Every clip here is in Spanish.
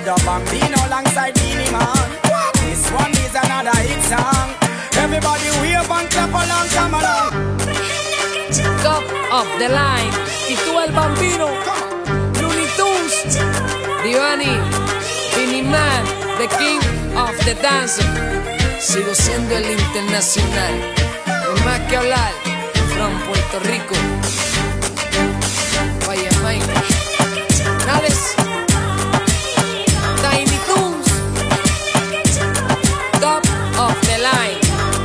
Another Bambino alongside Beanie Man. This one is another hit song. Everybody wave and clap along, come along. Top of the line. Y tú el Bambino. Looney Tunes. Divani. Beanie Man. The King of the Dance. Sigo siendo el internacional. No hay más que hablar. From Puerto Rico. Vaya Mike. Nades. Tiny Toons. Top of the line.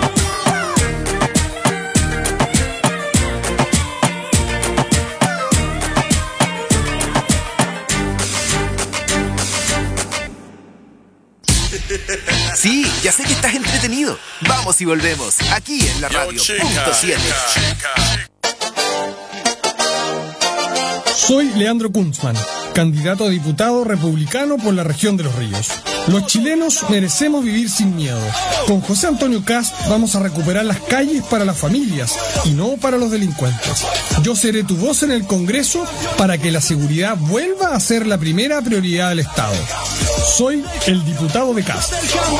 Sí, ya sé que estás entretenido. Vamos y volvemos, aquí en la radio. Punto 7. Soy Leandro Kunzman, candidato a diputado republicano por la región de Los Ríos. Los chilenos merecemos vivir sin miedo. Con José Antonio Kast vamos a recuperar las calles para las familias y no para los delincuentes. Yo seré tu voz en el Congreso para que la seguridad vuelva a ser la primera prioridad del Estado. Soy el diputado de Kast.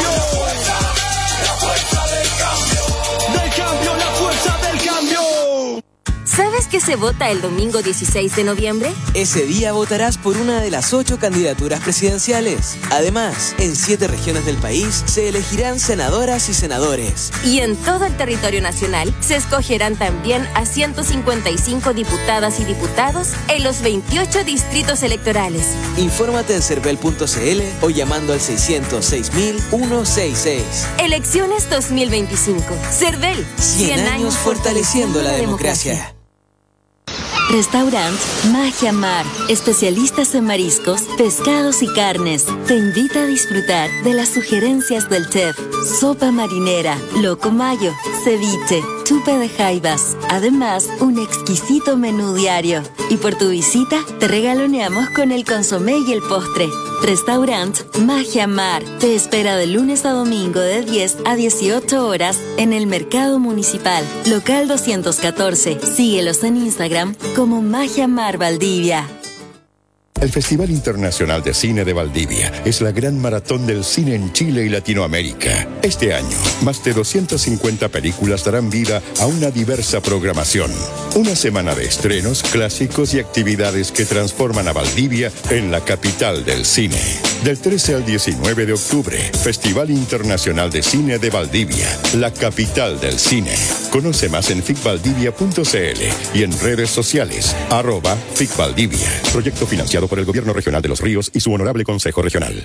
¿Sabes qué se vota el domingo 16 de noviembre? Ese día votarás por una de las 8 candidaturas presidenciales. Además, en 7 regiones del país se elegirán senadoras y senadores. Y en todo el territorio nacional se escogerán también a 155 diputadas y diputados en los 28 distritos electorales. Infórmate en cervel.cl o llamando al 606.166. Elecciones 2025. Cervel. 100 años fortaleciendo la democracia. Restaurant Magia Mar, especialistas en mariscos, pescados y carnes. Te invita a disfrutar de las sugerencias del chef. Sopa marinera, loco mayo, ceviche, chupe de jaibas. Además, un exquisito menú diario. Y por tu visita, te regaloneamos con el consomé y el postre. Restaurant Magia Mar te espera de lunes a domingo de 10 a 18 horas en el Mercado Municipal, local 214. Síguelos en Instagram como Magia Mar Valdivia. El Festival Internacional de Cine de Valdivia es la gran maratón del cine en Chile y Latinoamérica. Este año, más de 250 películas darán vida a una diversa programación. Una semana de estrenos, clásicos y actividades que transforman a Valdivia en la capital del cine. Del 13 al 19 de octubre, Festival Internacional de Cine de Valdivia, la capital del cine. Conoce más en ficvaldivia.cl y en redes sociales, @ficvaldivia. Proyecto financiado por el Gobierno Regional de Los Ríos y su Honorable Consejo Regional.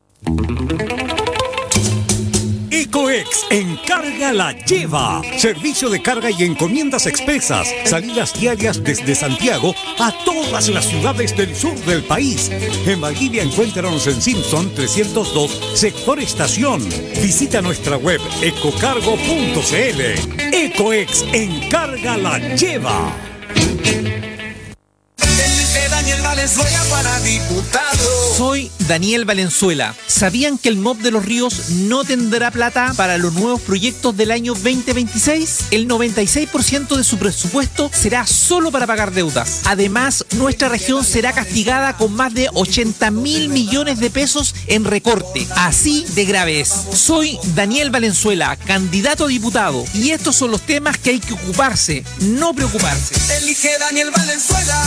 Ecoex Encarga la Lleva. Servicio de carga y encomiendas expresas. Salidas diarias desde Santiago a todas las ciudades del sur del país. En Valdivia encuéntranos en Simpson 302, sector estación. Visita nuestra web ecocargo.cl. Ecoex Encarga la Lleva. Daniel Valenzuela para diputado. Soy Daniel Valenzuela. ¿Sabían que el MOP de Los Ríos no tendrá plata para los nuevos proyectos del año 2026? El 96% de su presupuesto será solo para pagar deudas. Además, nuestra región será castigada con más de 80.000 millones de pesos en recorte. Así de grave es. Soy Daniel Valenzuela, candidato a diputado. Y estos son los temas que hay que ocuparse, no preocuparse. Elige Daniel Valenzuela.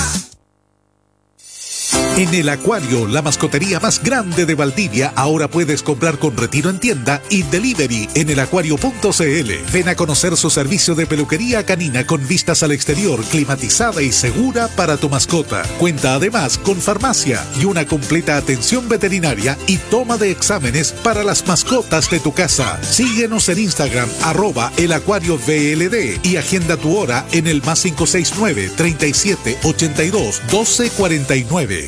En el Acuario, la mascotería más grande de Valdivia, ahora puedes comprar con retiro en tienda y delivery en elacuario.cl. Ven a conocer su servicio de peluquería canina con vistas al exterior, climatizada y segura para tu mascota. Cuenta además con farmacia y una completa atención veterinaria y toma de exámenes para las mascotas de tu casa. Síguenos en Instagram, @elacuariovld y agenda tu hora en el +569 37 82 12 49.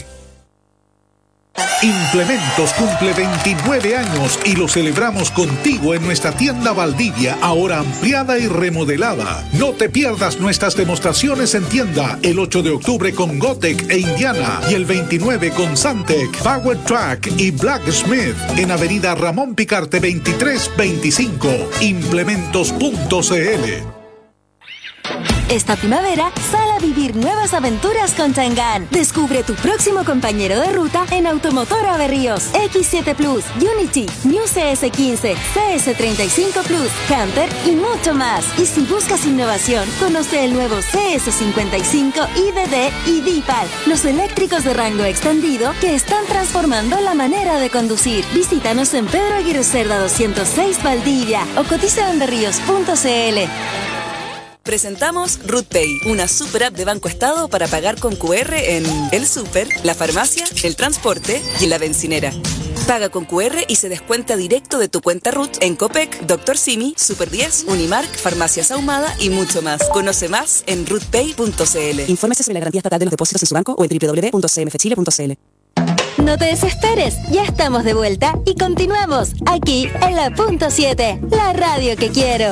Implementos cumple 29 años y lo celebramos contigo en nuestra tienda Valdivia, ahora ampliada y remodelada. No te pierdas nuestras demostraciones en tienda el 8 de octubre con Gotec e Indiana y el 29 con Santec, Power Track y Blacksmith en Avenida Ramón Picarte 2325. Implementos.cl. Esta primavera, sal a vivir nuevas aventuras con Chang'an. Descubre tu próximo compañero de ruta en Automotor Averríos, X7 Plus, Unity, New CS15, CS35 Plus, Hunter y mucho más. Y si buscas innovación, conoce el nuevo CS55, IDD y D-Pal, los eléctricos de rango extendido que están transformando la manera de conducir. Visítanos en Pedro Aguirre Cerda 206 Valdivia o cotiza en berríos.cl. Presentamos RootPay, una super app de Banco Estado para pagar con QR en el súper, la farmacia, el transporte y en la bencinera. Paga con QR y se descuenta directo de tu cuenta Root en Copec, Dr. Simi, Super 10, Unimark, Farmacias Ahumada y mucho más. Conoce más en rootpay.cl. Infórmese sobre la garantía estatal de los depósitos en su banco o en www.cmfchile.cl. No te desesperes, ya estamos de vuelta y continuamos aquí en la Punto 7, la radio que quiero.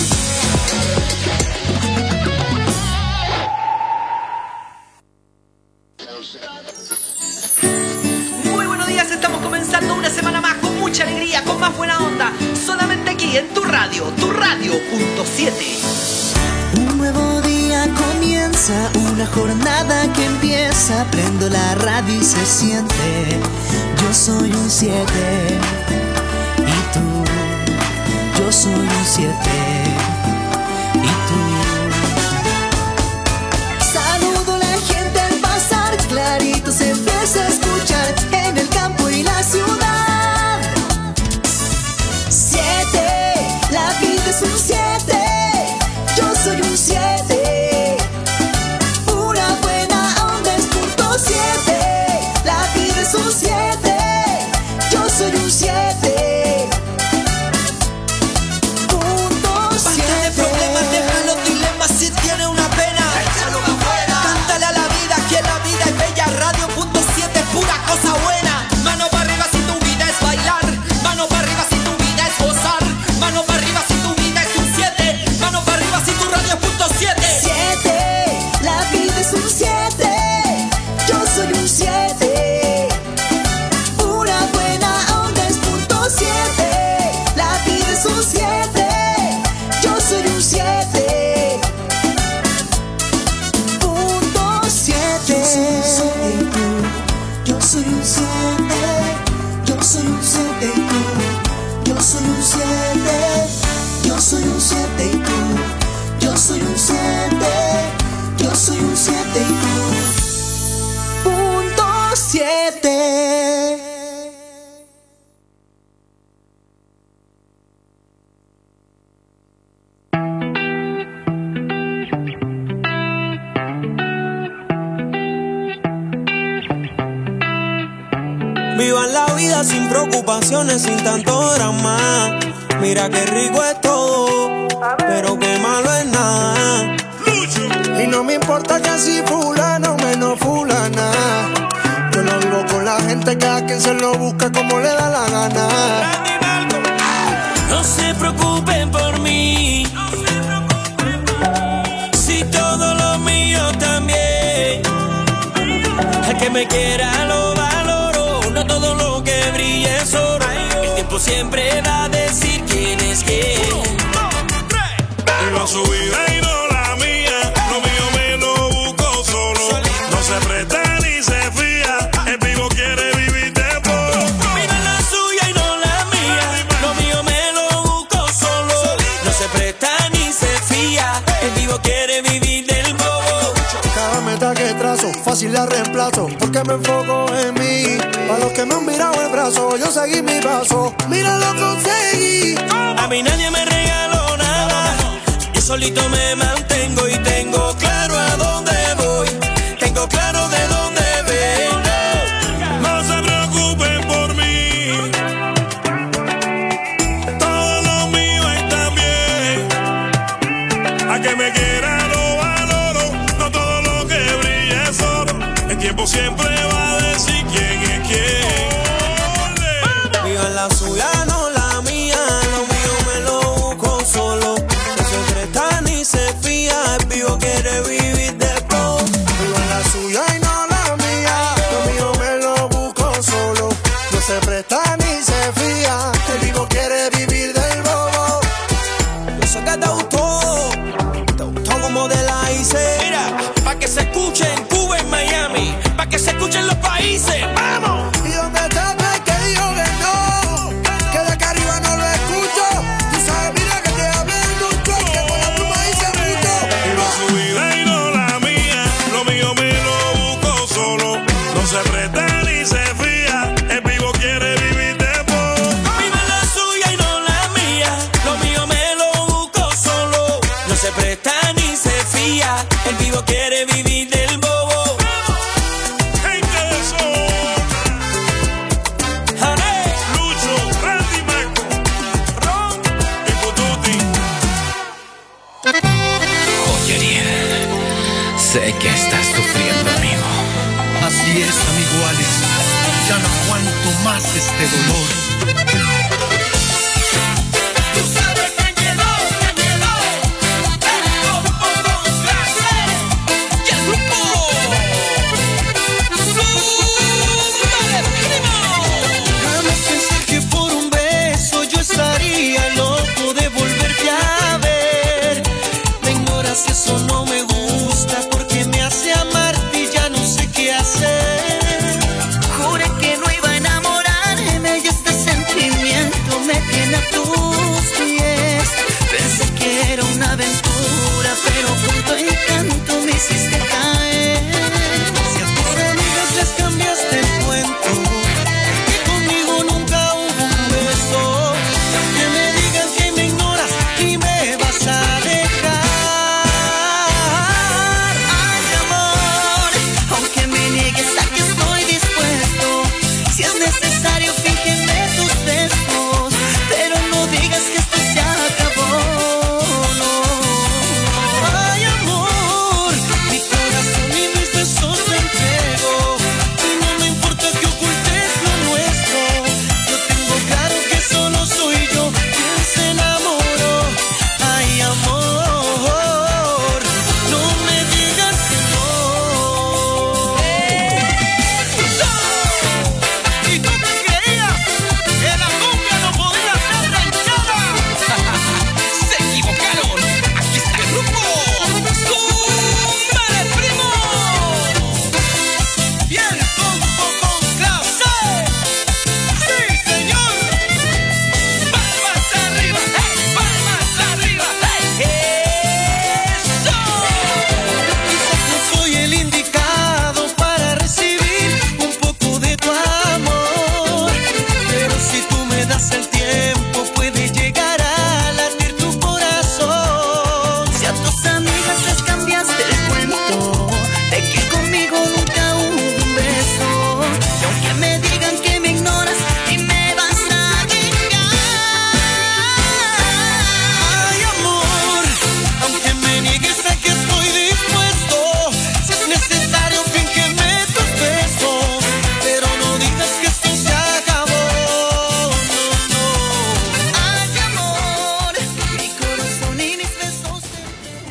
Muy buenos días, estamos comenzando una semana más con mucha alegría, con más buena onda, solamente aquí en tu radio Punto 7. Un nuevo día comienza, una jornada que empieza, prendo la radio y se siente, yo soy un 7, y tú, yo soy un 7, y tú. Saludo a la gente al pasar, clarito se empieza a escuchar, en el campo y la ciudad. 7, la vida es un 7. Yo soy un 7, pura buena onda es punto 7, la vida es un 7, yo soy un 7, punto 7. Basta de problemas, deja los dilemas, si tiene una pena, échalo afuera. Cántale a la vida, que la vida es bella, radio punto 7 es pura cosa buena. Mano para arriba si tu vida es bailar, mano para arriba si tu vida es gozar, mano para arriba si tu vida es un 7, mano para arriba si tu radio es punto 7. 7, la vida es un 7, yo soy un 7, pura buena onda es punto 7, la vida es un 7, yo soy un 7, punto 7. Yo soy un 7, yo soy un 7 y tú, yo soy un 7, yo soy un 7 y tú. Yo soy un 7, yo soy un 7 y tú, punto 7. Vivan la vida sin preocupaciones, sin tanto drama. Mira qué rico es todo, pero qué malo es nada. Y no me importa que si fulano menos fulana. Yo no vivo con la gente que a quien se lo busca como le da la gana. No se preocupen por mí, si todo lo mío también. El que me quiera lo valoro, no todo lo que brilla es oro. El tiempo siempre va a decir quién es quién. Viva su vida y no la mía, lo mío me lo busco solo. No se presta ni se fía, el vivo quiere vivir de poco. Viva la suya y no la mía, lo mío me lo busco solo. No se presta ni se fía, el vivo quiere vivir del bobo. Cada meta que trazo, fácil la reemplazo, porque me enfoco en mí. Para los que me han mirado el brazo, yo seguí mi paso, mira lo conseguí. A mí nadie me regaló nada, yo solito me mantengo y tengo claro a dónde voy, tengo claro de dónde vengo. No se preocupen por mí, todo lo mío está bien. A que me quiera lo valoro, no todo lo que brilla es oro. El tiempo siempre va a decir quién es quién. Viva la suya, no la mía, lo mío me lo busco solo. No se presta ni se fía, el vivo quiere vivir de todo. Viva la suya y no la mía, lo mío me lo busco solo. No se presta ni se fía, el vivo quiere vivir del bobo. Yo sé que te gustó como de la que se escuche en Cuba, en Miami, pa' que se escuche en los países. ¡Vamos! Y donde está no hay que digo que no, que de acá arriba no lo escucho. Tú sabes, mira que te hablé mucho, que con la pluma hice mucho. Vivo su vida y no la mía, lo mío me lo busco solo. No se presta ni se fía, el vivo quiere vivir de poco. Vive la suya y no la mía, lo mío me lo busco solo. No se presta ni se fía, el vivo quiere vivir del bobo. Gente de zona, Lucho, Randy Marco, Ron y Pututi. Oye, Ariel, sé que estás sufriendo, amigo. Así es, amigo Alex. Ya no aguanto más este dolor. Jamás pensé que por un beso yo estaría loco de volverte a ver. Me ignoras, eso no me gusta porque me hace amarte y ya no sé qué hacer. Juré que no iba a enamorarme y este sentimiento me tiene a tus pies. Pensé que era una aventura, pero con tu encanto me hiciste caer. Si a tus amigas les cambiaste el cuento, que conmigo nunca hubo un beso. Y aunque me digan que me ignoras y me vas a dejar. Ay, amor, aunque me niegues, aquí estoy dispuesto. Si es necesario, fíjeme tus besos, pero no digas que esto se acabó, no. Ay, amor, mi corazón y mis besos te entrego. Y no me importa que ocultes lo nuestro. Yo tengo claro que solo soy yo quien se enamoró. Ay, amor, no me digas que no. ¿Y tú te creías que la cumbia no podía ser ranchada? Se equivocaron. Aquí está el grupo Súmale, primo. Bien, con clase. Sí, señor. Palmas arriba, palmas arriba. Eso. Quizás no soy el indicado para recibir un poco de tu amor, pero si tú me das el tiempo puede llegar a latir tu corazón. Si a tus amigas les cambiaste el cuento de que conmigo nunca hubo un beso, y aunque me digan que me ignoras y me vas a dejar. Ay, amor, aunque me niegues sé que estoy dispuesto. Si es necesario fíngeme tus besos, pero no digas que esto se acabó. No, no. Ay, amor, mi corazón y mis besos te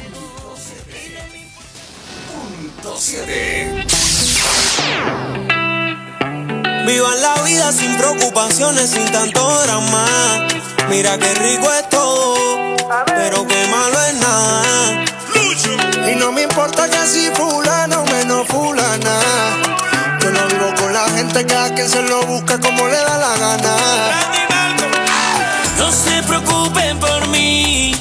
Vivan la vida sin preocupaciones, sin tanto drama. Mira qué rico es todo, pero qué malo es nada. Y no me importa que si fulano o menos fulana. Yo no vivo con la gente que a quien se lo busca como le da la gana. No se preocupen por mí,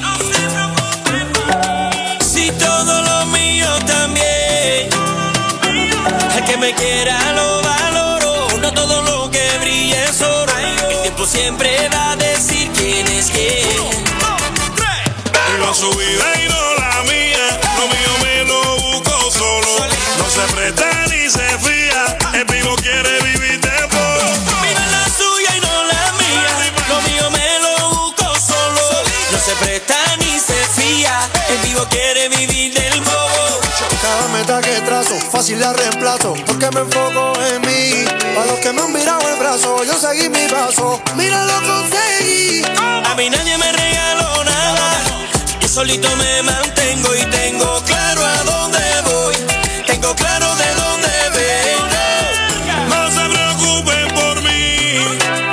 si todo lo mío también. El que me quiera lo valoro, no todo lo que brilla es oro. El tiempo siempre va a decir quién es quién. Vivo su vida y no la mía, lo mío me lo busco solo. No se presta ni se fía, el vivo quiere vivir de poco. Vive la suya y no la mía, lo mío me lo busco solo. No se presta ni se fía, el vivo quiere vivir del bobo. Cada meta que trazo, fácil la reemplazo, porque me enfoco en mí. A los que me han virado el brazo, yo seguí mi paso. Mira, lo conseguí. A mí nadie me regaló nada, yo solito me mantengo y tengo claro a dónde voy, tengo claro de dónde vengo. No se preocupen por mí,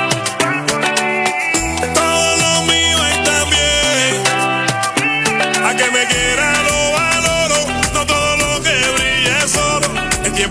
todo lo mío está bien. A que me quiera lo valoro, no todo lo que brilla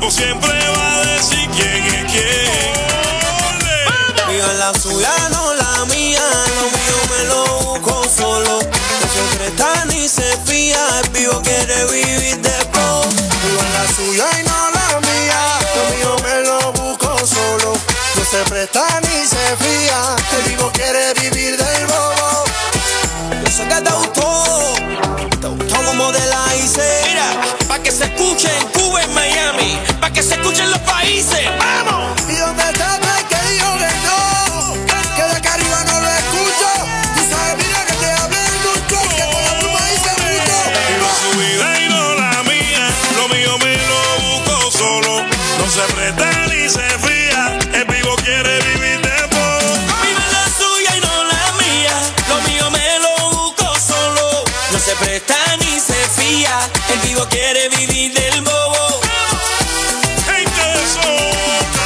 tiempo siempre va a decir quién es quién. Viva la suya, no la mía. Lo mío me lo busco solo. No se presta ni se fía. El vivo quiere vivir de po. Viva la suya y no la mía. Lo mío me lo busco solo. No se presta ni se fía. El vivo quiere vivir del bobo. Yo sé que te gustó como de la hice. Mira, pa' que se escuche en Cuba, en Miami, pa' que se escuchen los países. ¡Vamos! Y donde está no hay que digo que no, que de acá arriba no lo escucho. Tú sabes, mira que te hablé mucho, que con la pluma hice mucho. Viva su vida y no la mía. Lo mío me lo busco solo. No se presta ni se fía. El vivo quiere vivir de poco. Viva la suya y no la mía. Lo mío me lo busco solo. No se presta ni se fía. El vivo quiere vivir del bobo. Gente de zona.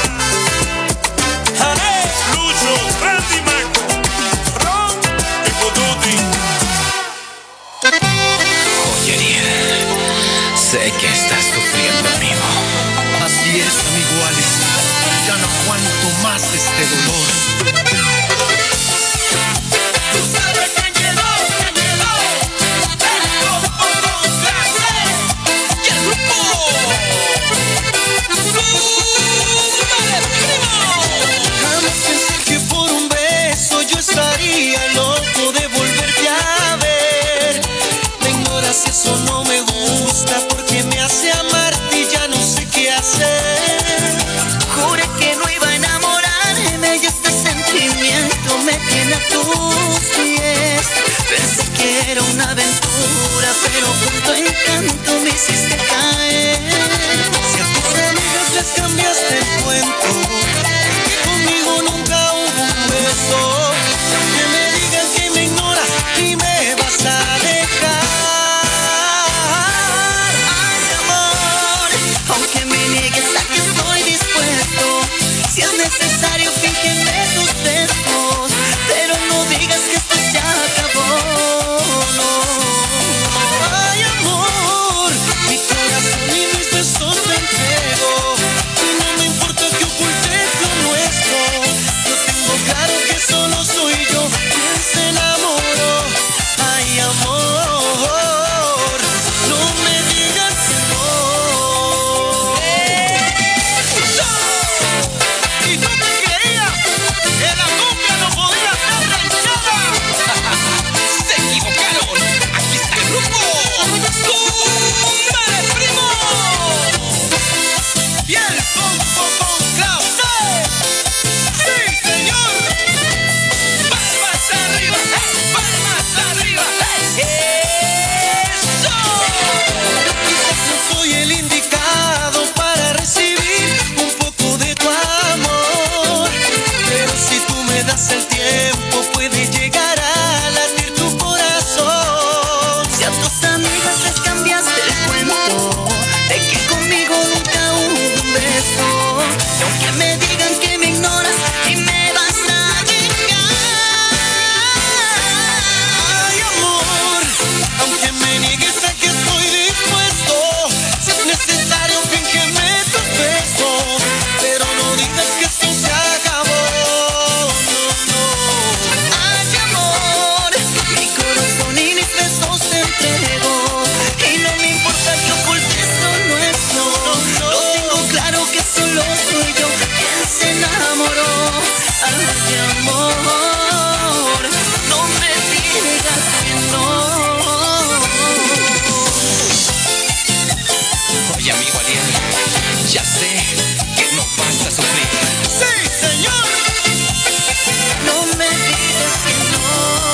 Lucho, Randy Marco, Ron y Potuti. Joyería. Sé que estás sufriendo, amigo. Así es, amigo Alex. Ya no aguanto más este dolor. Jamás pensé que por un beso yo estaría loco de volverte a ver. Me ignoras, eso no me gusta porque me hace amarte y ya no sé qué hacer. Juré que no iba a enamorarme y este sentimiento me tiene a tus pies. Pensé que era una aventura, pero con tu encanto me hiciste caer. Si a tus amigas les cambiaste el cuento, conmigo nunca hubo un beso. Que me digan que me ignoras y me vas a dejar. Ay, amor, aunque me niegues, aquí estoy dispuesto. Si es necesario, fíjenme tus besos, pero no digas que esto se acabó. No. Ay, amor, mi corazón y mis besos te entrego. Y no me importa que ocultes lo nuestro. Yo tengo claro que solo soy yo quien se enamoró. Ay, amor, no me digas que no. Y tú te creías que la cumbia no podía ser ranchada. Se equivocaron. Aquí está el grupo Súmale, primo. Y el con Klaus. Sí, señor. Palmas arriba, palmas arriba. Eso. Quizás no soy el indicado para recibir un poco de tu amor, pero si tú me das el tiempo puede llegar a latir tu corazón. Si a tus amigas les cambiaste el cuento de que conmigo nunca hubo un beso, y aunque me digan que me ignoras y me vas a dejar. Ay, amor, aunque me niegues, aquí estoy dispuesto. Si es necesario, fíjeme tus besos, pero no digas que esto se acabó. No. Ay, amor, mi corazón y mis besos te entrego. Y no me importa que ocultes lo nuestro. Lo tengo claro que solo soy yo quien se enamoró. Ay, amor, no me digas que no. Oye, amigo Ariel, ya sé que no vas a sufrir. Sí, señor. No me digas que no.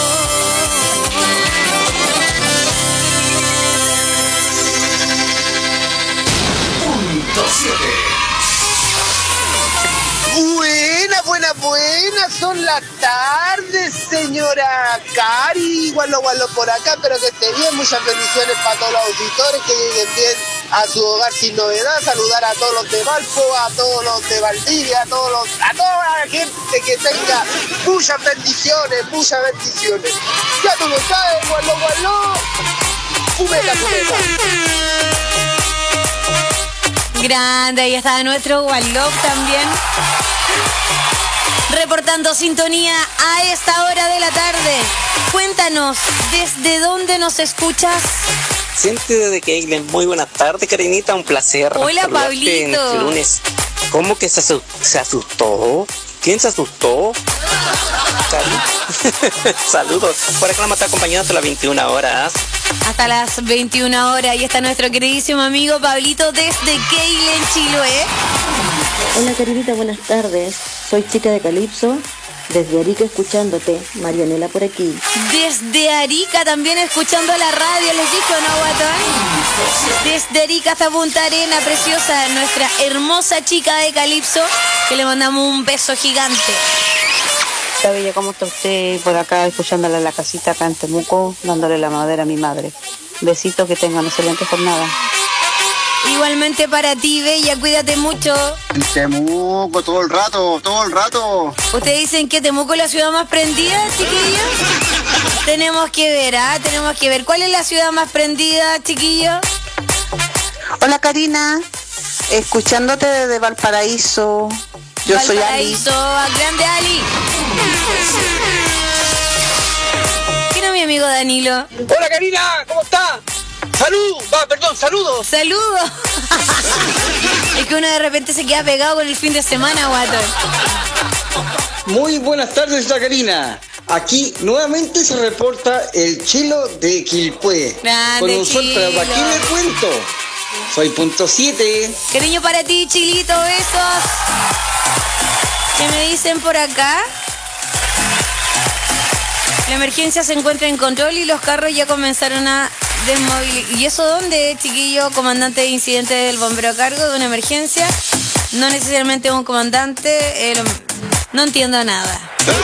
Buenas, son las tardes, señora Cari. Gualo por acá, pero que esté bien. Muchas bendiciones para todos los auditores, que lleguen bien a su hogar sin novedad. Saludar a todos los de Valpo, a todos los de Valdivia, a toda la gente que tenga muchas bendiciones. Ya tú lo sabes, gualo. Fumeta. Grande, ahí está nuestro Wallop también. Reportando sintonía a esta hora de la tarde. Cuéntanos, ¿desde dónde nos escuchas? Siente desde Keilen. Muy buenas tardes, Karinita, un placer. Hola, saludarte Pablito. en este lunes. ¿Cómo que se asustó? ¿Quién se asustó? Saludos. Por acá vamos a estar acompañando hasta las 21 horas. Hasta las 21 horas. Ahí está nuestro queridísimo amigo Pablito desde Keilen, Chiloé. Hola, Karinita, buenas tardes. Soy Chica de Calipso. Desde Arica escuchándote, Marianela por aquí. Desde Arica también escuchando la radio, les dijo, ¿no, guatón? Desde Arica hasta Punta Arena, preciosa, nuestra hermosa Chica de Calipso, que le mandamos un beso gigante. Hola, Bella, ¿cómo está usted? Por acá escuchándola en la casita acá en Temuco, dándole la madera a mi madre. Besitos, que tengan una excelente jornada. Igualmente para ti, Bella, cuídate mucho. En Temuco, todo el rato. ¿Ustedes dicen que Temuco es la ciudad más prendida, chiquillos? Tenemos que ver. ¿Cuál es la ciudad más prendida, chiquillos? Hola, Karina. Escuchándote desde Valparaíso. Yo soy Ali. Grande Ali. ¿Quién es mi amigo Danilo? Hola, Karina, ¿cómo está? Saludos. Saludos. Es que uno de repente se queda pegado con el fin de semana, guato. Muy buenas tardes, Karina. Aquí nuevamente se reporta el Chilo de Quilpué. Grande, con un sol, pero aquí le cuento. Soy .7. Cariño para ti, Chilito, besos. ¿Qué me dicen por acá? La emergencia se encuentra en control y los carros ya comenzaron a desmovilizar. ¿Y eso dónde, chiquillo? Comandante de incidente del bombero a cargo de una emergencia. No necesariamente un comandante. No entiendo nada.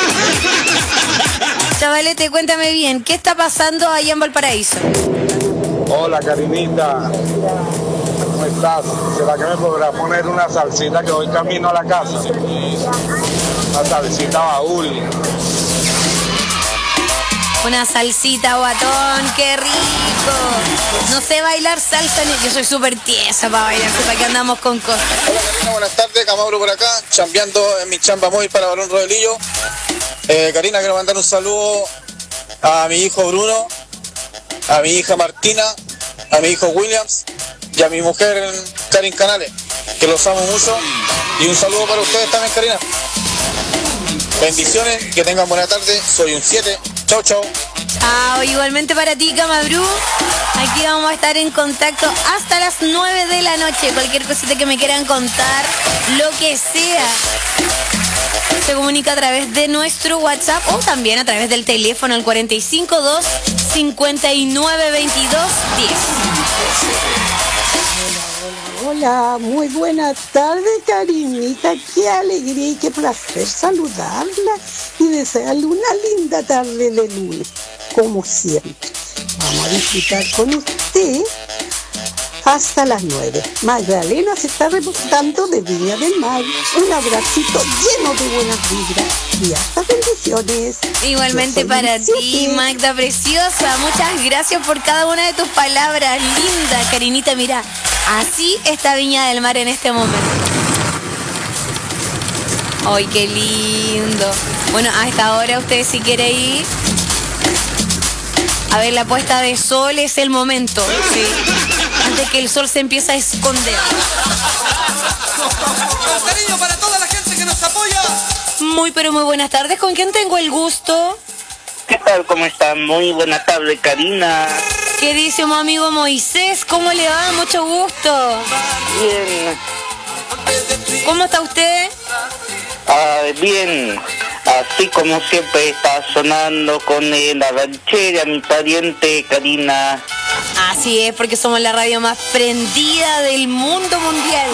Chavalete, cuéntame bien, ¿qué está pasando allá en Valparaíso? Hola, Karinita. ¿Cómo estás? ¿Será que me podrás poner una salsita que voy camino a la casa? Una salsita baúl. Una salsita, guatón, qué rico. No sé bailar salsa, yo soy súper tiesa para bailar, para que andamos con cosas. Hola, Karina, buenas tardes, Camauro por acá, chambeando en mi chamba móvil para Barón Rodelillo. Karina, quiero mandar un saludo a mi hijo Bruno, a mi hija Martina, a mi hijo Williams y a mi mujer Karin Canales, que los amo mucho. Y un saludo para ustedes también, Karina. Bendiciones, que tengan buena tarde, soy un 7. Chau, chau. Chao, igualmente para ti, Camadru. Aquí vamos a estar en contacto hasta las 9 de la noche. Cualquier cosita que me quieran contar, lo que sea, se comunica a través de nuestro WhatsApp o también a través del teléfono al 452 59 22 10. Hola, muy buenas tardes, Karinita. Qué alegría y qué placer saludarla y desearle una linda tarde de lunes, como siempre. Vamos a disfrutar con usted hasta las 9. Magdalena se está reportando de Viña del Mar. Un abracito lleno de buenas vibras y hasta bendiciones. Igualmente para ti, Magda preciosa. Muchas gracias por cada una de tus palabras. Linda, Karinita, mira, así está Viña del Mar en este momento. ¡Ay, qué lindo! Bueno, a esta hora usted si quiere ir a ver la puesta de sol, es el momento, ¿sí? Antes que el sol se empiece a esconder. Cariño para toda la gente que nos apoya. Muy, pero muy buenas tardes. ¿Con quién tengo el gusto? ¿Qué tal? ¿Cómo están? Muy buena tarde, Karina. Queridísimo amigo Moisés, ¿cómo le va? Mucho gusto. Bien. ¿Cómo está usted? Bien. Así como siempre está sonando con la ranchera, mi pariente, Karina. Así es, porque somos la radio más prendida del mundo mundial.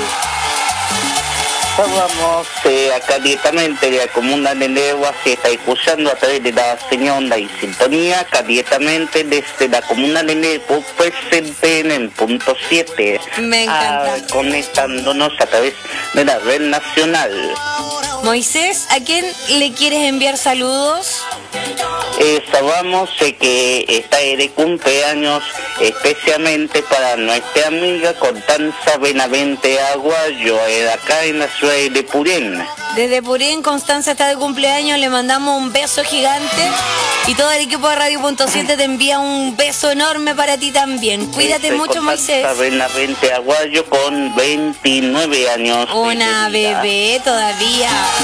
Vamos acá directamente de la comuna de Legua, se está escuchando a través de la señal y sintonía, acá directamente desde la comuna de Legua, presente en el punto 7. Me encanta. Conectándonos a través de la red nacional. Moisés, ¿a quién le quieres enviar saludos? Sabamos que está de cumpleaños especialmente para nuestra amiga Constanza Benavente Aguayo, acá en la ciudad de Purén. Desde Purén, Constanza está de cumpleaños, le mandamos un beso gigante y todo el equipo de Radio.7 te envía un beso enorme para ti también. Cuídate mucho, Moisés. Constanza Benavente Aguayo con 29 años. Una bebé todavía.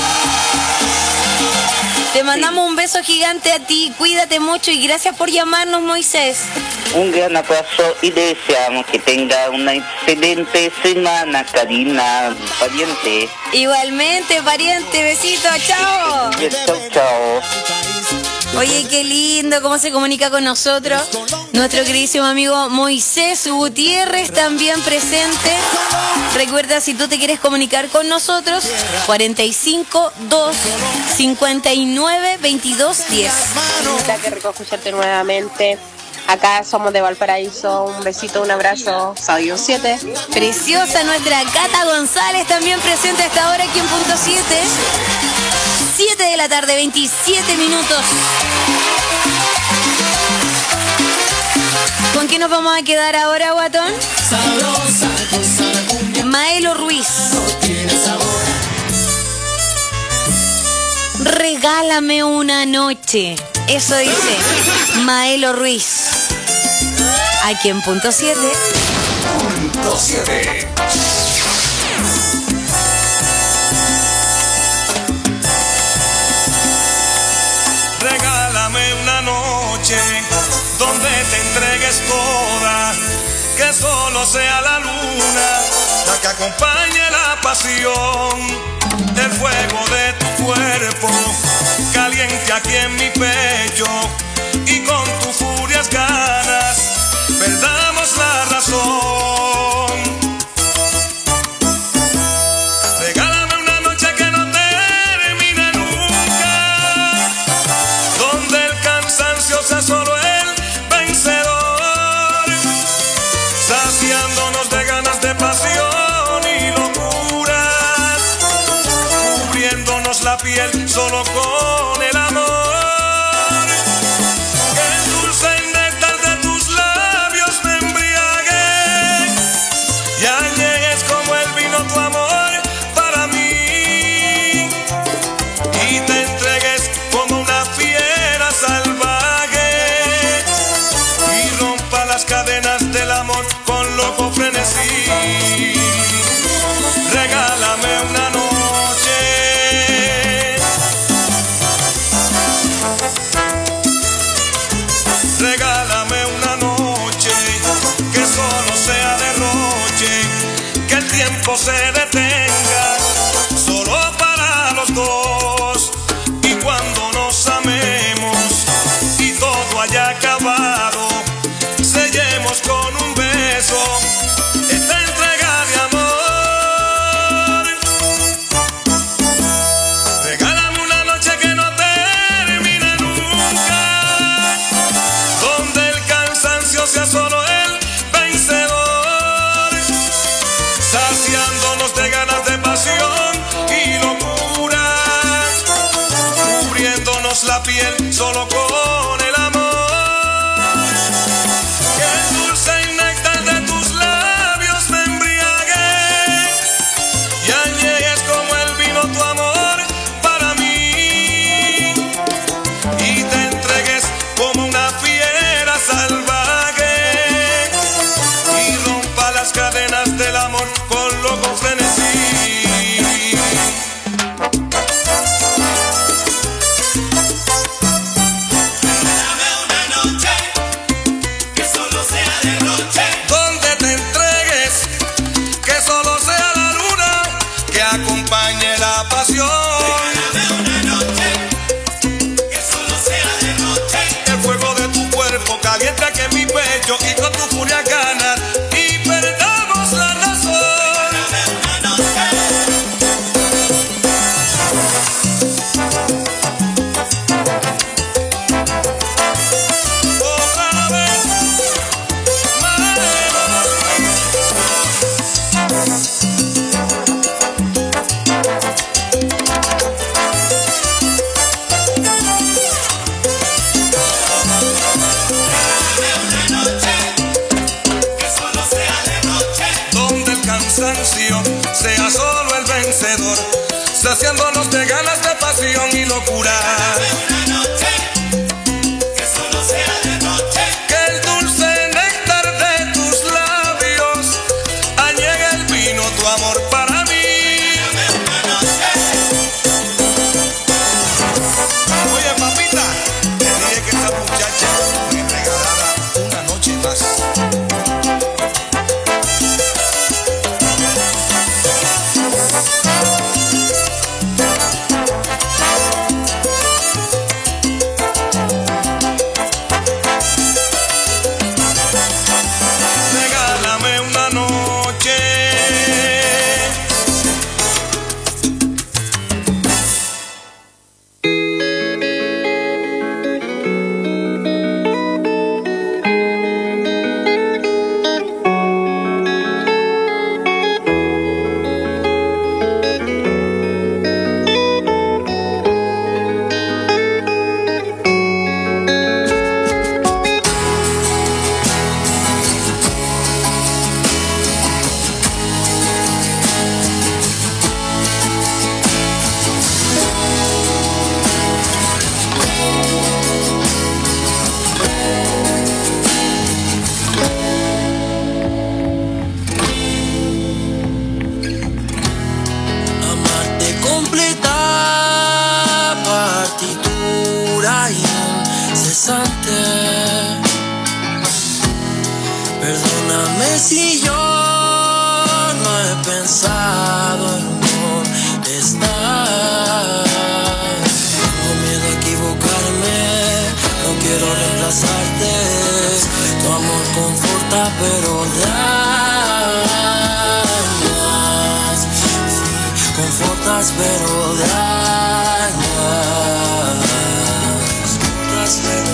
Te mandamos un beso gigante a ti, cuídate mucho y gracias por llamarnos, Moisés. Un gran abrazo y deseamos que tenga una excelente semana, Karina, pariente. Igualmente, pariente, besito, chao. Chao, chao. Oye, qué lindo cómo se comunica con nosotros nuestro queridísimo amigo Moisés Gutiérrez, también presente. Recuerda, si tú te quieres comunicar con nosotros, 45 2 59 22 10. Qué rico escucharte nuevamente. Acá somos de Valparaíso. Un besito, un abrazo. Sadio 7. Preciosa nuestra Cata González, también presente a esta hora aquí en Punto 7. 7 de la tarde, 27 minutos. ¿Con quién nos vamos a quedar ahora, guatón? Maelo Ruiz. Regálame una noche. Eso dice Maelo Ruiz. Aquí en Punto 7. Punto 7. Regálame una noche donde te entregues toda, que solo sea la luna la que acompañe la pasión. El fuego de tu cuerpo caliente aquí en mi pecho y con tus furias ganas perdamos la razón. Regálame una noche que no termine nunca, donde el cansancio sea solo el vencedor, saciándonos de ganas de pasión y locuras, cubriéndonos la piel solo con el amor. Que el dulce néctar de tus labios me embriague y añegues como el vino tu amor para mí, y te entregues como una fiera salvaje y rompa las cadenas del amor con loco frenesí. Regálame una noche. Regálame una noche que solo sea derroche, que el tiempo se detenga solo para los dos, y cuando nos amemos y todo haya acabado, sellemos con un beso esta entrega de amor. Regálame una noche que no termine nunca, donde el cansancio sea solo el vencedor, saciándonos de ganas de pasión y locura, cubriéndonos la piel solo con el amor. Que el dulce néctar de tus labios me embriague y añegues como el vino tu amor para mí, y te entregues como una fiera salvaje y rompa las cadenas del amor con loco frenesí. Donde te entregues, que solo sea la luna que acompañe la pasión. El fuego de tu cuerpo caliente aquí en mi pecho y con tu furia ganas y perdamos la razón. Otra vez, locura. Que solo sea de noche. Que el dulce néctar de tus labios añegue el vino, tu amor para mí. Oye, papita, te dije que esa muchacha me regalara una noche más. Regálame una noche. Amarte completa partitura incesante. Perdóname si yo no he pensado en molestar. Tengo miedo a equivocarme, no quiero reemplazarte. Tu amor conforta pero dañas. Sí, confortas pero dañas. Confortas pero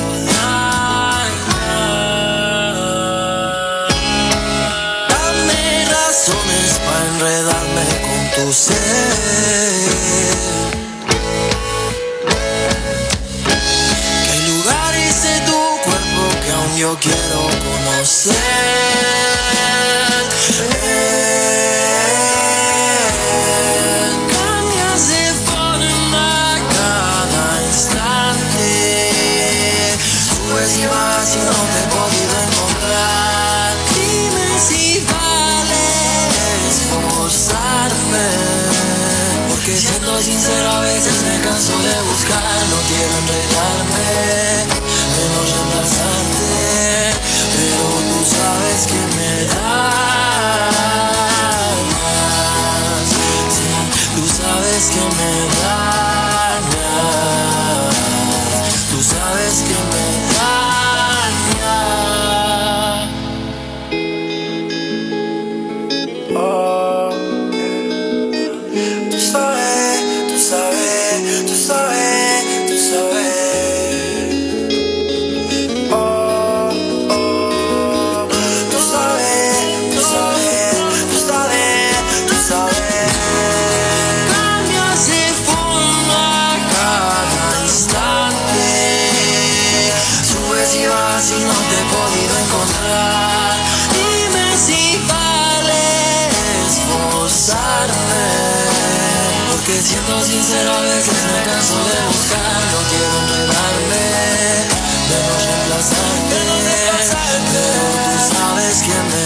dañas. Dame razones para enredarme con tu ser. El lugar de tu cuerpo que aún yo quiero conocer. Cambias de forma cada instante. Subes y vas y no te he podido encontrar. Dime si vale esforzarme. Porque siendo sincero a veces me canso de buscar. No quiero enredarme, menos reemplazarte. Pero tú sabes que me dañas. Sí, tú sabes que me dañas. Tú sabes que me dañas. Oh. Tú sabes, tú sabes, tú sabes, tú sabes. Oh, oh. Tú sabes, tú sabes, tú sabes, tú sabes. Cambias de forma cada instante. Subes y vas y no te he podido encontrar. Dime si vale esforzarme. Porque siendo sincero a veces me canso de buscar. No quiero enredarme, menos reemplazarte. Pero tú sabes que me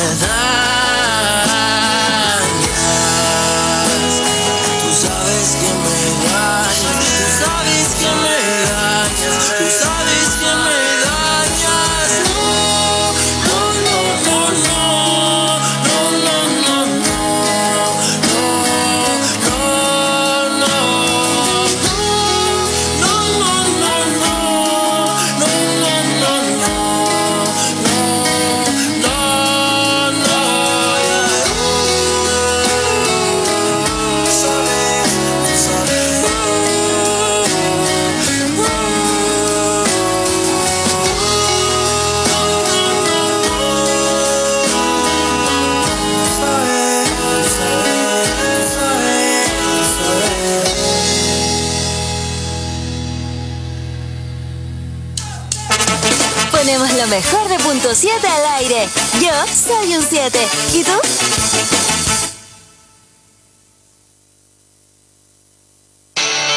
dañas. Tú sabes que me dañas. Tú sabes que me dañas. Tú sabes que me dañas. No, no, no, no, no, no, no, no, no, no, no, no, no, no, no, no, Ponemos lo mejor de punto 7 al aire. Yo soy un 7. ¿Y tú?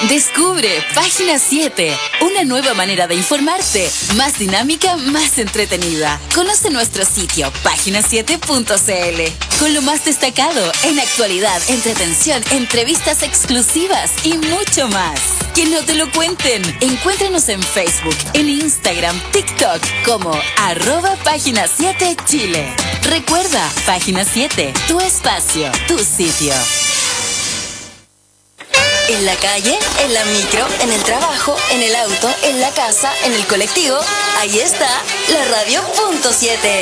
Descubre Página 7, una nueva manera de informarte, más dinámica, más entretenida. Conoce nuestro sitio página7.cl con lo más destacado en actualidad, entretención, entrevistas exclusivas y mucho más. Que no te lo cuenten. Encuéntranos en Facebook, en Instagram, TikTok como @Página7Chile. Recuerda, Página 7, tu espacio, tu sitio. En la calle, en la micro, en el trabajo, en el auto, en la casa, en el colectivo, ahí está la radio punto 7.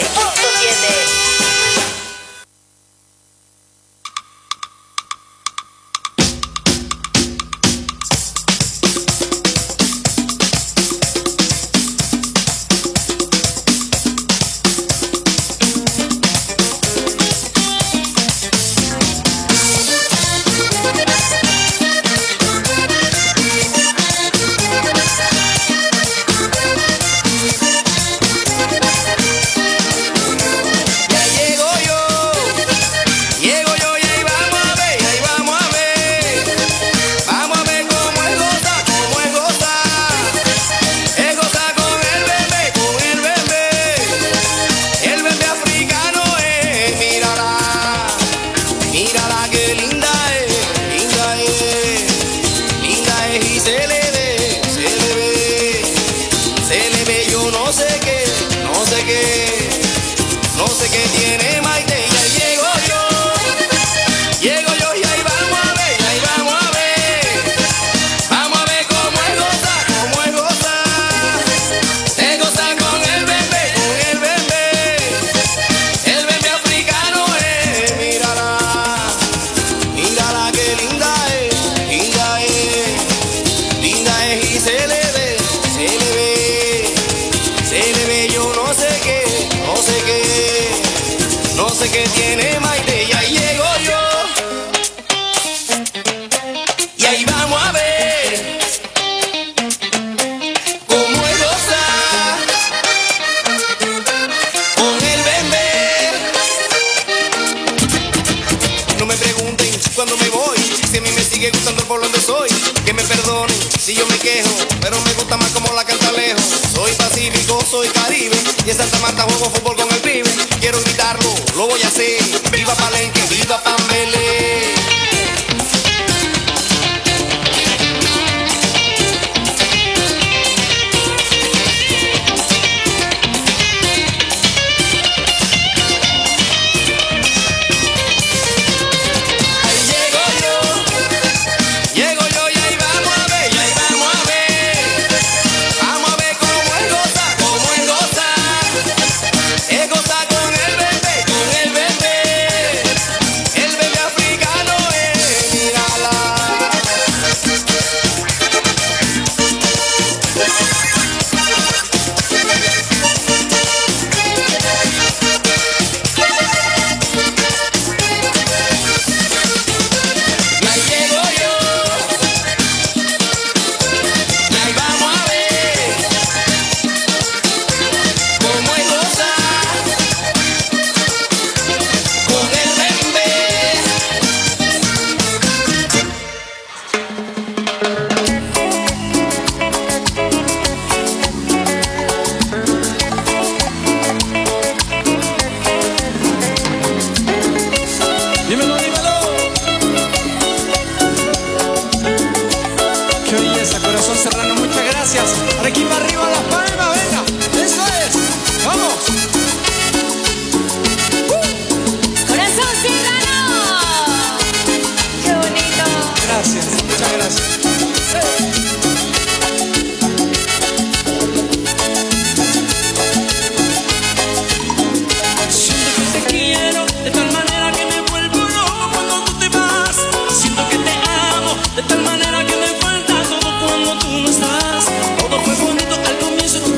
De tal manera que me falta todo cuando tú no estás. Todo fue bonito al comienzo.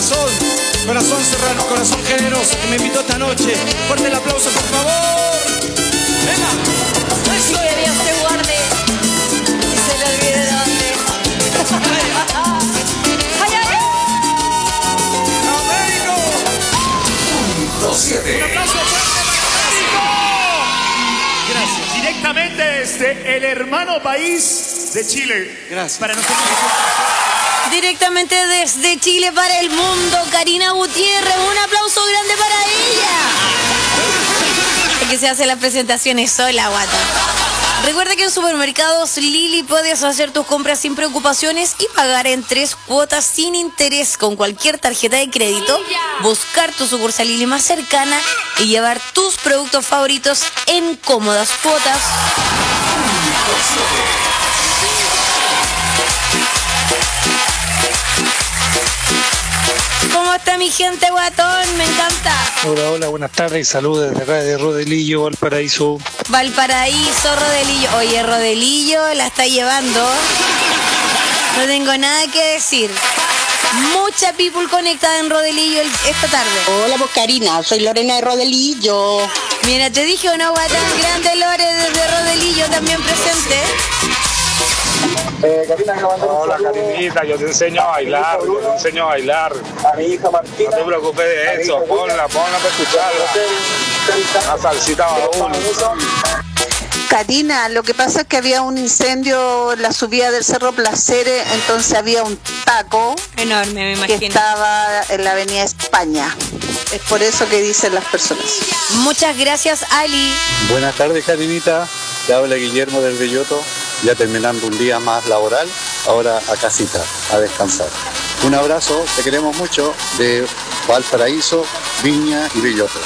corazón, corazón serrano, corazón generoso que me invitó esta noche. Fuerte el aplauso, por favor. Venga. Y que Dios te guarde y se le olvide de dónde. ¡Ay, ay! ¡Américo! Punto 7. Un aplauso fuerte para Américo. Gracias. Directamente desde el hermano país de Chile. Gracias. Para nosotros. Directamente desde Chile para el mundo, Karina Gutiérrez. Un aplauso grande para ella. Es que se hace las presentaciones sola, guata. Recuerda que en Supermercados Lili puedes hacer tus compras sin preocupaciones y pagar en 3 cuotas sin interés con cualquier tarjeta de crédito, buscar tu sucursal Lili más cercana y llevar tus productos favoritos en cómodas cuotas. ¿Cómo está mi gente, guatón? Me encanta. Hola, hola, buenas tardes y saludos desde acá de Rodelillo, Valparaíso. Valparaíso, Rodelillo. Oye, Rodelillo la está llevando. No tengo nada que decir. Mucha people conectada en Rodelillo esta tarde. Hola, pues Karina, soy Lorena de Rodelillo. Mira, te dije una guata grande, Lore, desde Rodelillo también presente. Hola, Karinita, yo te enseño a bailar, A mi hija Martina. No te preocupes de eso, ponla para escucharla. Una salsita baúl. Karina, lo que pasa es que había un incendio en la subida del Cerro Placeres, entonces había un taco enorme, me imagino, que estaba en la avenida España. Es por eso que dicen las personas. Muchas gracias, Ali. Buenas tardes, Karinita. Te habla Guillermo del Belloto, ya terminando un día más laboral, ahora a casita, a descansar. Un abrazo, te queremos mucho, de Valparaíso, Viña y Belloto.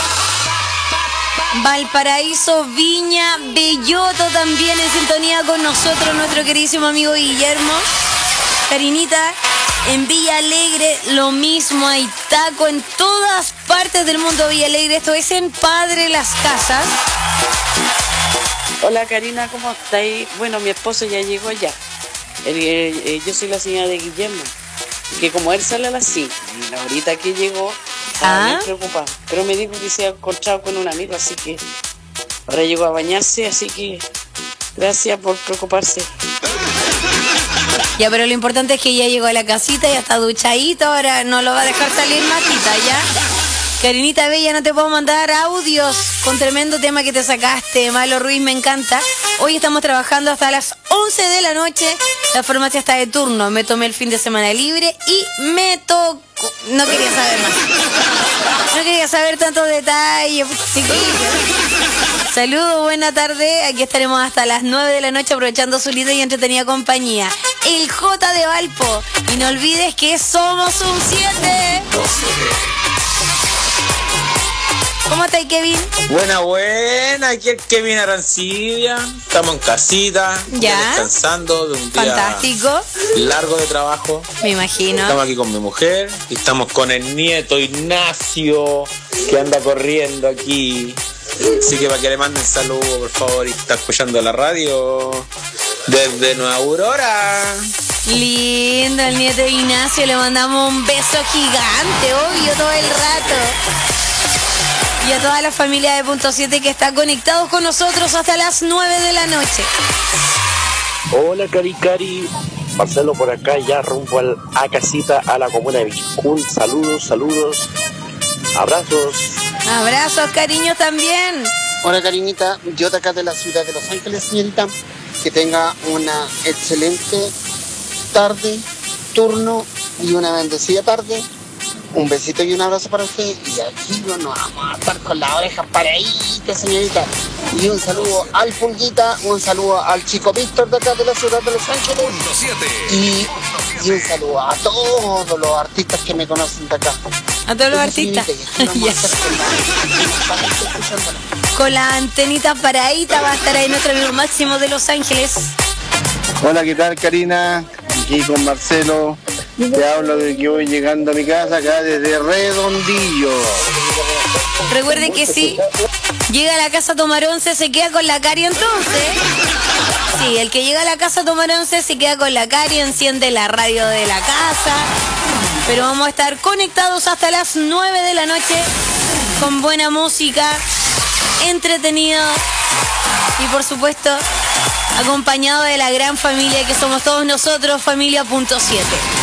Valparaíso, Viña, Belloto también en sintonía con nosotros, nuestro queridísimo amigo Guillermo. Karinita, en Villa Alegre lo mismo, hay taco en todas partes del mundo. Villa Alegre, esto es en Padre Las Casas. Hola Karina, ¿cómo estáis? Bueno, mi esposo ya llegó ya. Yo soy la señora de Guillermo, que como él sale a las 5 y la horita que llegó estaba bien preocupado, pero me dijo que se ha encontrado con un amigo, así que ahora llegó a bañarse, así que gracias por preocuparse. Ya, pero lo importante es que ya llegó a la casita, ya está duchadito, ahora no lo va a dejar salir Matita, ¿ya? Karinita Bella, no te puedo mandar audios con tremendo tema que te sacaste. Malo Ruiz, me encanta. Hoy estamos trabajando hasta las 11 de la noche. La farmacia está de turno. Me tomé el fin de semana libre y me tocó. No quería saber más. No quería saber tantos detalles. Saludos, buena tarde. Aquí estaremos hasta las 9 de la noche aprovechando su linda y entretenida compañía. El J de Valpo. Y no olvides que somos un 7. ¿Cómo estás, Kevin? Buena, aquí el Kevin Arancibia. Estamos en casita, ya descansando de un día fantástico, largo de trabajo. Me imagino. Estamos aquí con mi mujer y estamos con el nieto Ignacio, que anda corriendo aquí. Así que para que le manden saludos, por favor, y está escuchando la radio desde Nueva Aurora. Lindo, el nieto de Ignacio, le mandamos un beso gigante, obvio, todo el rato. Y a toda la familia de Punto 7 que está conectados con nosotros hasta las 9 de la noche. Hola, Cari. Marcelo por acá, ya rumbo a casita, a la comuna de Vichcún. Saludos. Abrazos. Abrazos, cariños también. Hola, Karinita. Yo de acá de la ciudad de Los Ángeles, señorita. Que tenga una excelente tarde, turno y una bendecida tarde. Un besito y un abrazo para usted. Y aquí nos vamos a estar con las orejas paraditas, señorita. Y un saludo al Pulguita, un saludo al chico Víctor de acá de la ciudad de Los Ángeles. Y un saludo a todos los artistas que me conocen de acá. A todos los artistas. Con la antenita paradita va a estar ahí nuestro amigo Máximo de Los Ángeles. Hola, ¿qué tal, Karina? Aquí con Marcelo. Te hablo de que voy llegando a mi casa acá desde Redondillo. Recuerde que si llega a la casa a tomar once, se queda con la Cari entonces. Sí, el que llega a la casa a tomar once se queda con la Cari, enciende la radio de la casa. Pero vamos a estar conectados hasta las 9 de la noche con buena música, entretenido y por supuesto acompañado de la gran familia que somos todos nosotros, familia punto 7.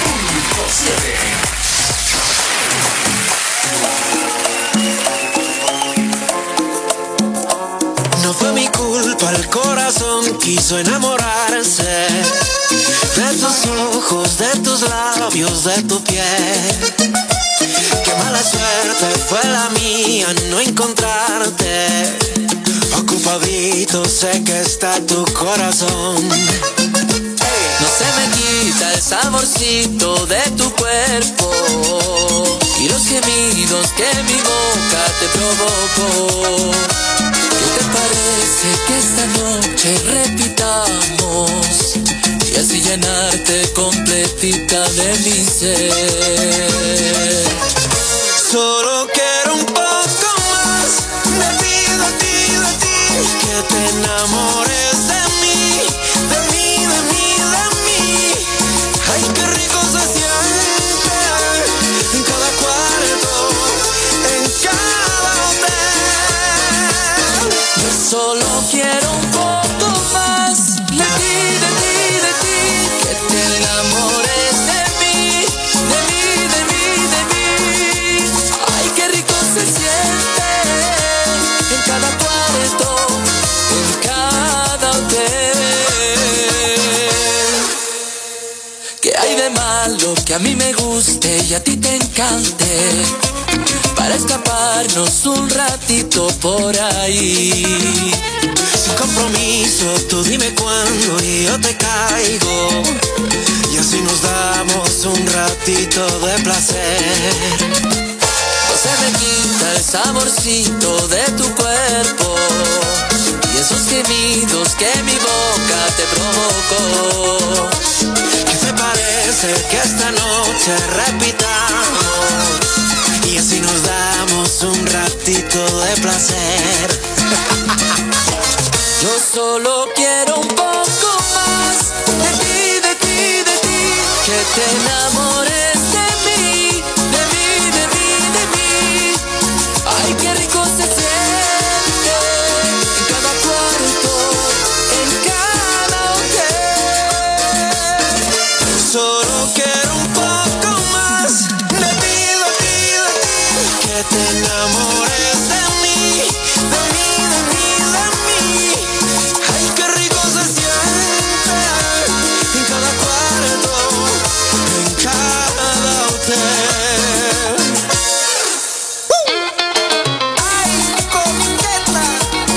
No fue mi culpa, el corazón quiso enamorarse de tus ojos, de tus labios, de tu piel. Qué mala suerte fue la mía no encontrarte. Ocupadito sé que está tu corazón. No se me quita el saborcito de tu cuerpo y los gemidos que mi boca te provocó. ¿Qué te parece que esta noche repitamos y así llenarte completita de mi ser? Solo quiero un poco más de ti, de ti, de ti, que te enamores de mí, de mí, de mí, de mí. Ay, qué rico se siente en cada cuarto, en cada hotel. Yo solo quiero un poco más de ti, de ti, de ti, que te enamores de mí, de mí, de mí, de mí. Ay, qué rico se siente en cada cuarto, en cada hotel. ¿Qué hay de malo que a mí me guste y a ti te encante? Para escaparnos un ratito por ahí. Sin compromiso, tú dime cuándo y yo te caigo. Y así nos damos un ratito de placer. No se me quita el saborcito de tu cuerpo y esos gemidos que mi boca te provocó. ¿Qué te parece que esta noche repitamos y así nos damos un ratito de placer? Yo solo quiero un poco más de ti, de ti, de ti, que te enamores de mí, de mí, de mí, de mí. Ay, qué rico se siente en cada cuarto, en cada hotel. Solo quiero un poco más de ti, de ti, de ti, que te enamores de mí, de mí, de mí, de mí. Ay, qué rico se siente en cada cuarto, en cada hotel. Ay, coqueta.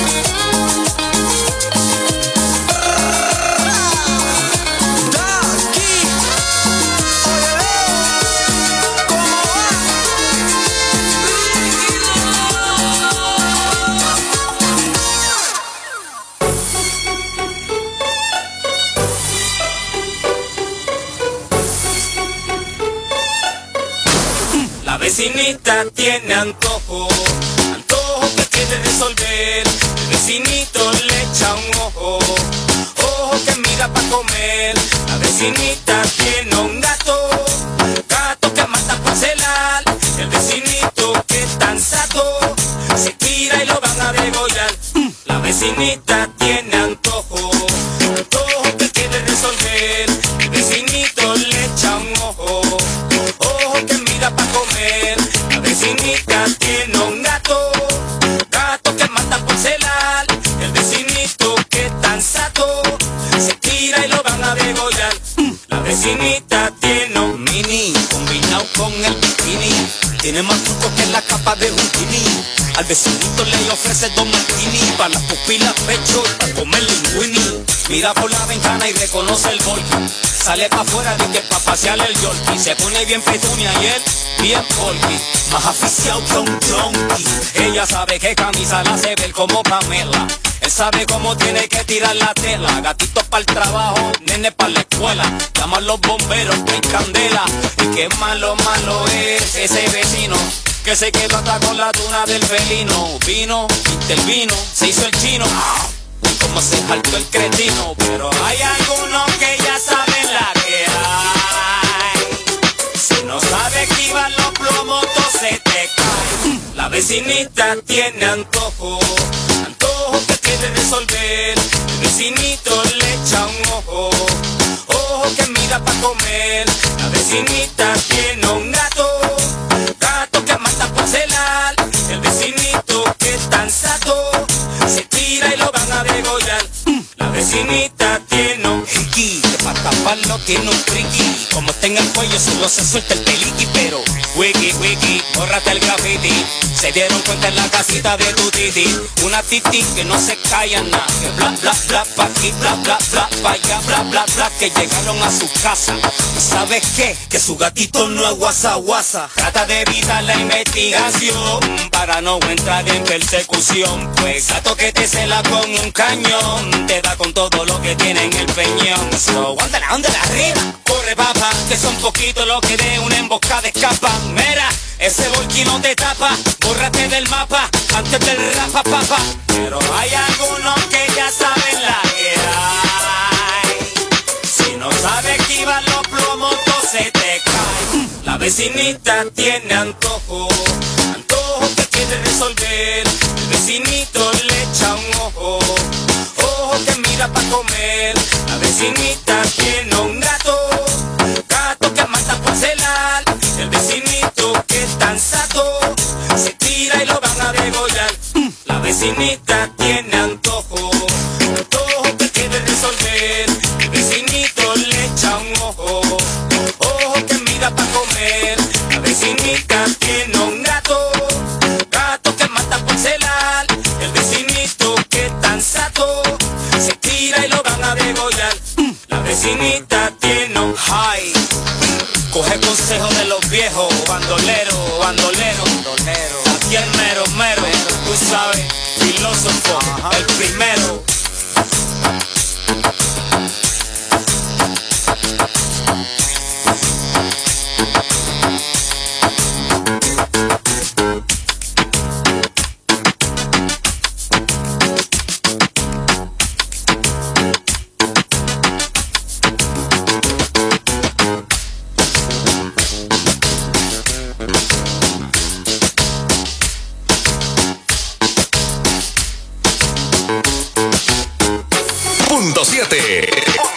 La vecinita tiene antojo, antojo que quiere resolver. El vecinito le echa un ojo, ojo que mira pa' comer. La vecinita tiene un gato, gato que mata por celar. El vecinito que es tan sato, se tira y lo van a degollar. La vecinita tiene antojo, antojo que quiere resolver. El vecinito le echa un ojo, ojo que mira pa' comer. La vecinita tiene un gato, gato que mata por celar. El vecinito que es tan sato, se tira y lo van a degollar. La vecinita tiene un mini, combinado con el bikini. Tiene más trucos que la capa de un tini. Al vecinito le ofrece dos martini, para las pupilas pecho y para comer linguini. Mira por la ventana y reconoce el golpe. Sale pa' afuera de que pa' pasear el yorkie. Se pone bien petunia y él bien polky, más aficiado que un tronqui. Ella sabe que camisa la hace ver como Pamela. Él sabe cómo tiene que tirar la tela. Gatitos para el trabajo, nene para la escuela. Llaman los bomberos que hay candela. Y qué malo, malo es ese vecino que se quedó hasta con la tuna del felino. Vino, intervino, se hizo el chino. Y como se saltó el cretino. Pero hay algunos que ya saben la que hay. Si no sabes esquivar los plomos, se te cae. La vecinita tiene antojo, antojo que quiere resolver. El vecinito le echa un ojo, ojo que mira pa' comer. La vecinita tiene un gato, gato que mata por celar. El vecinito que es tan sato, se tira y lo van a degollar. La vecinita tiene un jiqui, que pa' taparlo tiene un triqui. Como está en el cuello solo se suelta el peliqui. Pero wiki, wiki, bórrate el graffiti. Se dieron cuenta en la casita de tu titi. Una titi que no se calla nada. Que bla, bla, bla, pa' aquí, bla, bla, bla, pa' allá, bla, bla, bla. Que llegaron a su casa. ¿Y sabes qué? Que su gatito no es guasa, guasa. Trata de evitar la investigación para no entrar en persecución. Pues gato que te cela con un cañón te da con todo lo que tiene en el peñón. So, ándala, ándala arriba. Corre, papá, que son poquitos los que de una emboscada escapan. Mira, ese volquino te tapa, bórrate del mapa antes del rapa, papá. Pero hay algunos que ya saben la que hay. Si no sabes esquivar los plomos, se te cae. La vecinita tiene antojo, antojo que quiere resolver. El vecinito le echa un ojo, ojo que mira pa' comer. La vecinita tiene un gato, gato que mata por celar. El vecinito que es tan sato, se tira y lo van a degollar. La vecinita tiene antojo, antojo que quiere resolver. El vecinito le echa un ojo, ojo que mira pa' comer. La vecinita tiene un gato, gato que mata por celar. El vecinito que es tan sato, se tira y lo van a degollar. La vecinita tiene un high. Coge consejo de los viejos, bandolero, bandolero, bandolero. Aquí el mero, mero, tú sabes, filósofo, el primero. Punto 7.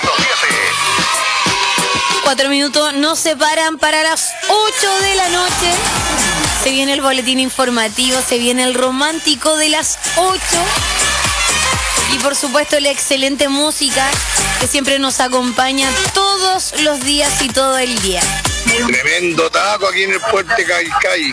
4 minutos nos separan para las 8 de la noche. Se viene el boletín informativo, se viene el romántico de las 8. Y por supuesto la excelente música que siempre nos acompaña todos los días y todo el día. Tremendo taco aquí en el puente Caicay.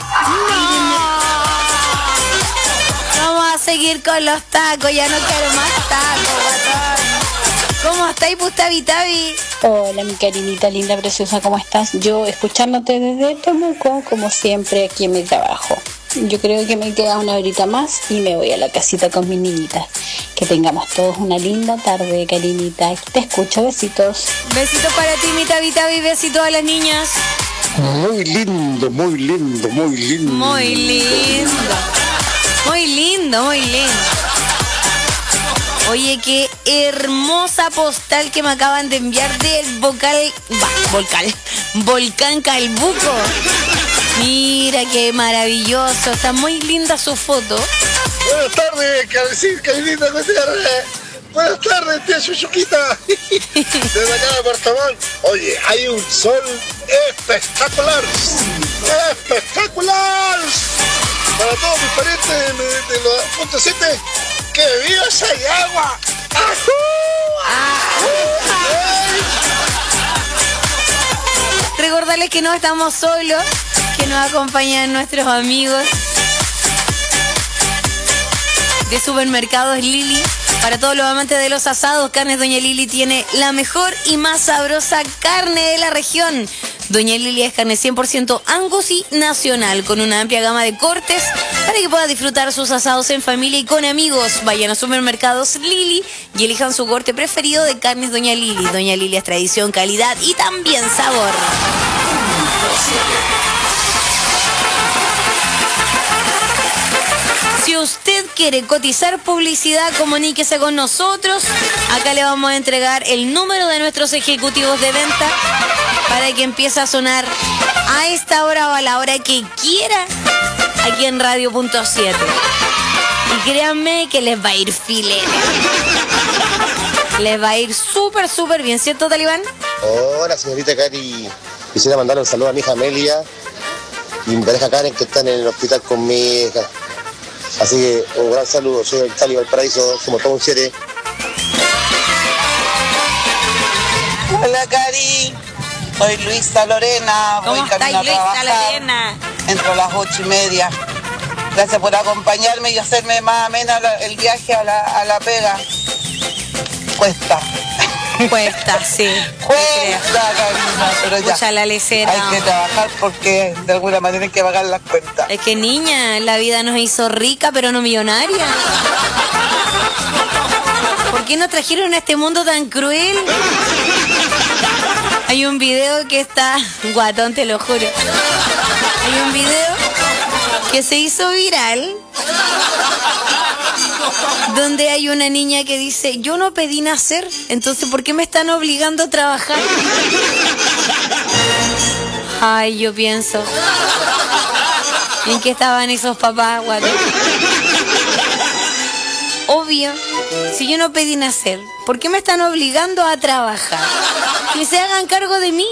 Vamos a seguir con los tacos, ya no quiero más tacos, guatón. ¿Cómo estáis, Pustavi Tavi? Hola, mi carinita linda, preciosa, ¿cómo estás? Yo escuchándote desde Temuco, como siempre, aquí en mi trabajo. Yo creo que me queda una horita más y me voy a la casita con mis niñitas. Que tengamos todos una linda tarde, carinita. Te escucho, besitos. Besitos para ti, mi Tavi Tavi, besitos a las niñas. Muy lindo, muy lindo, muy lindo. Muy lindo. Muy lindo, muy lindo. Oye, qué hermosa postal que me acaban de enviar del Volcán Calbuco. Mira qué maravilloso, está muy linda su foto. Buenas tardes, Carinita Gutiérrez. Buenas tardes, tía Chuchuquita. Desde acá de Puerto Montt. Oye, hay un sol espectacular. ¡Espectacular! Para todos mis parientes de los puntos 7, ¡que viva Sayagua! Recordarles que no estamos solos, que nos acompañan nuestros amigos de Supermercados Lili. Para todos los amantes de los asados, Carnes Doña Lili tiene la mejor y más sabrosa carne de la región. Doña Lili es carne 100% Angus y nacional, con una amplia gama de cortes para que pueda disfrutar sus asados en familia y con amigos. Vayan a Supermercados Lili y elijan su corte preferido de Carnes Doña Lili. Doña Lili es tradición, calidad y también sabor. Si usted quiere cotizar publicidad, comuníquese con nosotros. Acá le vamos a entregar el número de nuestros ejecutivos de venta para que empiece a sonar a esta hora o a la hora que quiera aquí en Radio.7. Y créanme que les va a ir filete. Les va a ir súper, súper bien, ¿cierto, Talibán? Hola, señorita Cari. Quisiera mandarle un saludo a mi hija Amelia y mi pareja Karen, que están en el hospital con mi hija. Así que un gran saludo. Soy el Cali Valparaíso, somos todos un 7. Hola, Cari. Soy Luisa Lorena. ¿Cómo voy camino estáis, a Luisa trabajar. Lorena? Entro a las 8:30. Gracias por acompañarme y hacerme más amena el viaje a la pega. Cuesta, sí. Cuesta, Karina, pero ya. Pucha, la lecera. Hay que trabajar porque de alguna manera hay que pagar las cuentas. Es que, niña, la vida nos hizo rica, pero no millonaria. ¿Por qué nos trajeron a este mundo tan cruel? Hay un video que está... Guatón, te lo juro. Hay un video que se hizo viral donde hay una niña que dice: yo no pedí nacer, entonces ¿por qué me están obligando a trabajar? Ay, yo pienso, ¿en qué estaban esos papás, guatón? Obvio, si yo no pedí nacer, ¿por qué me están obligando a trabajar? Que se hagan cargo de mí.